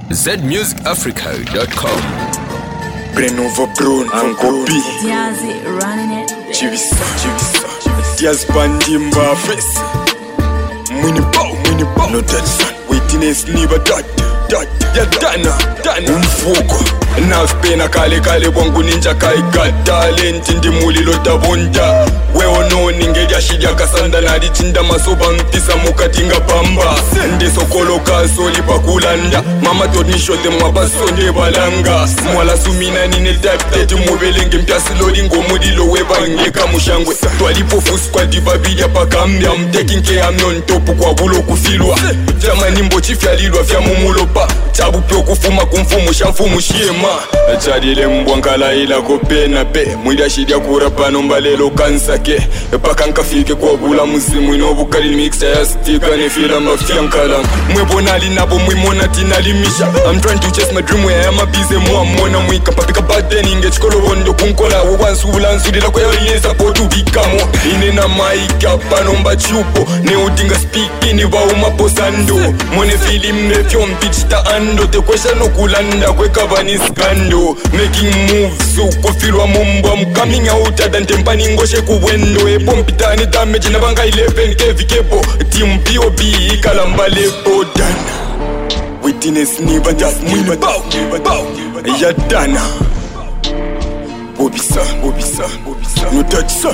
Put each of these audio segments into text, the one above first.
zmusicafrica.com. Brenova Brown, Uncle B. Jazzy running it. Chivisa. Jazz Bandimba face. Mwini bow. No that son. Witness niba dot. Ya dana. Umfuko. Now spena kale wangu ninja kai got talent. Ndi mulilo tabonda. Wewe no ningeja shija kasanda na dichinda masoba mpisa mukatinga pamba. Nde sokolo kasoli pakulanda. Mama told me show them mabaso nde balanga. Mwala sumina nine type tete mubelenge mpiasi lolingo modilo weba ngeka mushangwe. Twalipo fusu kwa divabidya pakambia. I'm taking care I'm on top kwa bulo kufilwa. Jama nimbo chifya lilwa vya mumulopa. Chabu pyo kufuma kumfumu shamfumu shiema. Chadile mbwankala ila kopena pe. Mwida shidia kurapa nomba lelo kansake. Paka nkafike kwa bula muzimu inobukali mixta ya stika nefila mafia nkala. Mwebonali nabo mwimona tinalimisha. I'm trying to chase my dream where I'm a busy mwamona mwika. Papika badeni nge chikolo wondo kunkola. Wawansu ulansudila kwa yoleza potu bikamo. Inena maika panomba chupo. Neudinga speakini wa umaposando. Mwone film nefyo mpichita ando. Te kwesha no kulanda kwe kabani skando. Making moves ukofilwa mumbo. I'm coming out than tempani ngoshe kuwendo. Epo mpitani damage na banga 11 kevikebo. Team POB ikalamba lepo dana. Witness niba just mwini bow. Ya dana. Bobisa. No touch sa.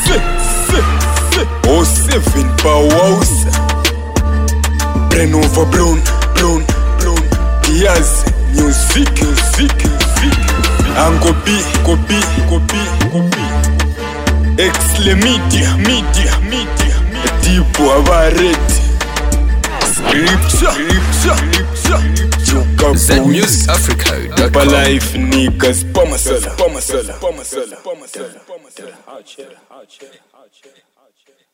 Oh 7 powerhouse. Brenova Brown. Jazz music. Uncle B. Exle media. Tipo avarete. Scripture. zmusicafrica.com. Life niggas. Pamasala.